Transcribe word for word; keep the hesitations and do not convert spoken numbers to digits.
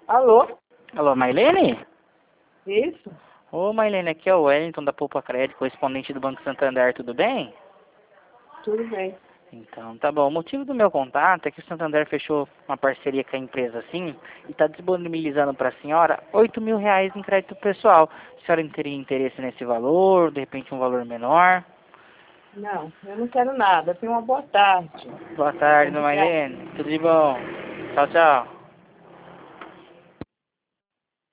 Alô? Alô, Mailene? Isso? Ô, Mailene, aqui é o Wellington da Poupa Crédito, correspondente do Banco Santander, tudo bem? Tudo bem. Então, tá bom. O motivo do meu contato é que o Santander fechou uma parceria com a empresa, assim, e está disponibilizando para a senhora oito mil reais em crédito pessoal. A senhora teria interesse nesse valor, de repente um valor menor? Não, eu não quero nada. Tenha uma boa tarde. Boa tarde, Obrigada. Mailene. Tudo de bom. Tchau, tchau.